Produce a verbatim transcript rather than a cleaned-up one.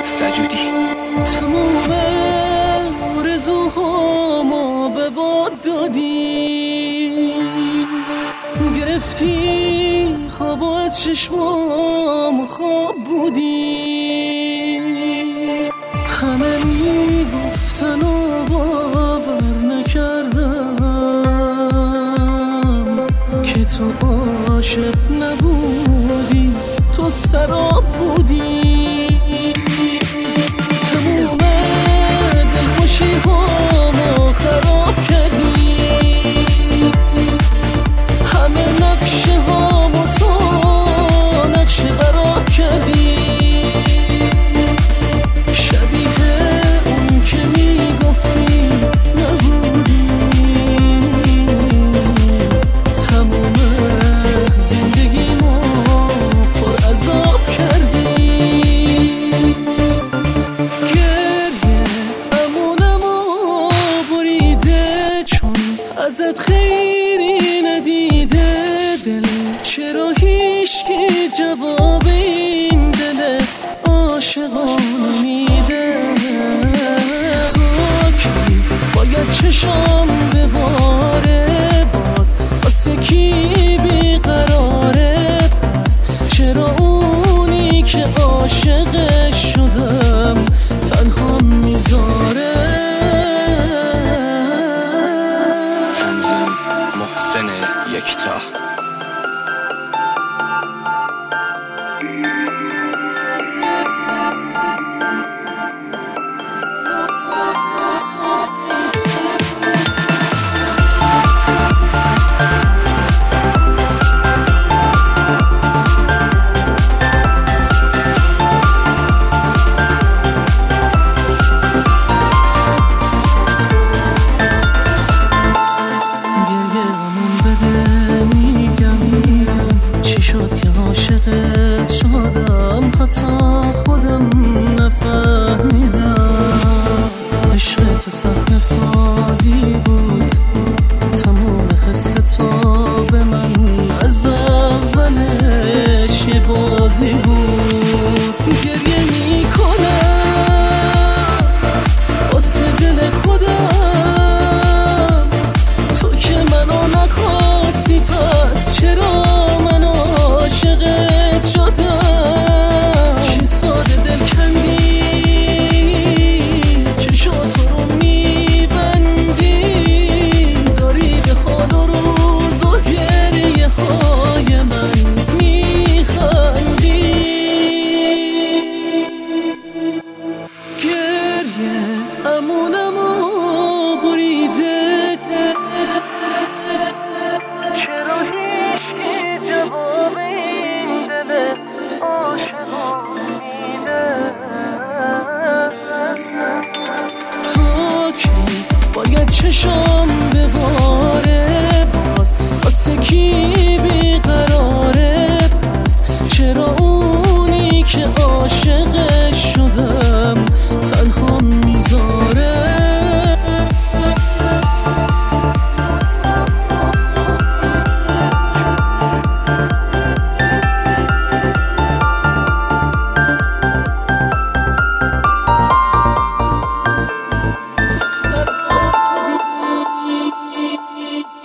سجودی. تمام آرزوهامو به باد دادی، گرفتی خواب از چشمام خواب بودی. همه میگفتن و باور نکردم که تو عاشق نبودی، تو سراب بودی. تموم دلخوشی هامو خراب کردی، همه نقشه هامو تو نقشه براب کردی. شبیه اون که میگفتی نبودی، تموم زندگیمو پر عذاب کردی. ازت خیری ندیده دل، چرا هیچکی جواب این دل عاشقانه میده؟ تا کی باید چشام بباره، باز واسه کی بیقراره؟ پس چرا اونی که عاشقش شدم تنها میذاره؟ محسن یکتا. عاشقت شدم حتی خودم نفهمیدم. عشق تو صحنه سازی بود، تموم حس تو به من از اولش یه بازی بود. گریه میکنم واسه دل خودم، تو که منو نخواستی پس چرا عاشقت شدم؟ چی ساده دل کندی، چشاتو رو میبندی، داری به حال و روز و گریه های من میخندی. گریه امونمو بریده، چرا هیچکی جواب باید چشام بباره، باز واسه کی بیقراره؟ پس چرا اونی که عاشقش شدم تنها میذاره؟ Thank you.